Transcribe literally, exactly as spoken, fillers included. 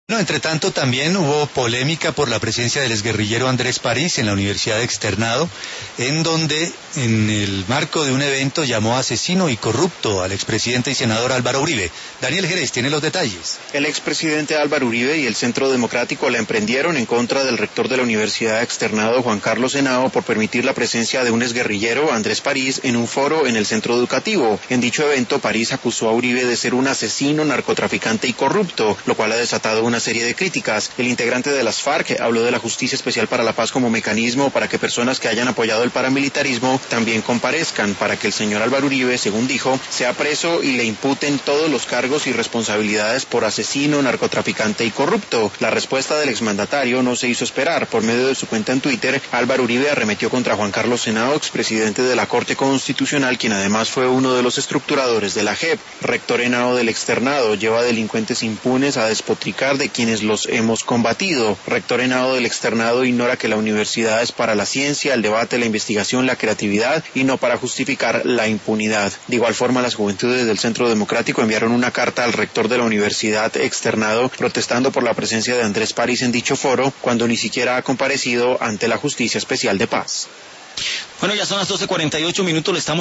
No, entre tanto, también hubo polémica por la presencia del exguerrillero Andrés París en la Universidad Externado, en donde, en el marco de un evento, llamó asesino y corrupto al expresidente y senador Álvaro Uribe. Daniel Jerez tiene los detalles. El expresidente Álvaro Uribe y el Centro Democrático la emprendieron en contra del rector de la Universidad Externado, Juan Carlos Henao, por permitir la presencia de un exguerrillero, Andrés París, en un foro en el centro educativo. En dicho evento, París acusó a Uribe de ser un asesino, narcotraficante y corrupto, lo cual ha desatado una serie de críticas. El integrante de las FARC habló de la Justicia Especial para la Paz como mecanismo para que personas que hayan apoyado el paramilitarismo también comparezcan, para que el señor Álvaro Uribe, según dijo, sea preso y le imputen todos los cargos y responsabilidades por asesino, narcotraficante y corrupto. La respuesta del exmandatario no se hizo esperar. Por medio de su cuenta en Twitter, Álvaro Uribe arremetió contra Juan Carlos Henao, expresidente de la Corte Constitucional, quien además fue uno de los estructuradores de la J E P. Rector Henao del Externado lleva delincuentes impunes a despotricar de quienes los hemos combatido. Rector Henao del Externado ignora que la universidad es para la ciencia, el debate, la investigación, la creatividad y no para justificar la impunidad. De igual forma, las juventudes del Centro Democrático enviaron una carta al rector de la Universidad Externado protestando por la presencia de Andrés París en dicho foro, cuando ni siquiera ha comparecido ante la Justicia Especial de Paz. Bueno, ya son las doce cuarenta y ocho minutos, le estamos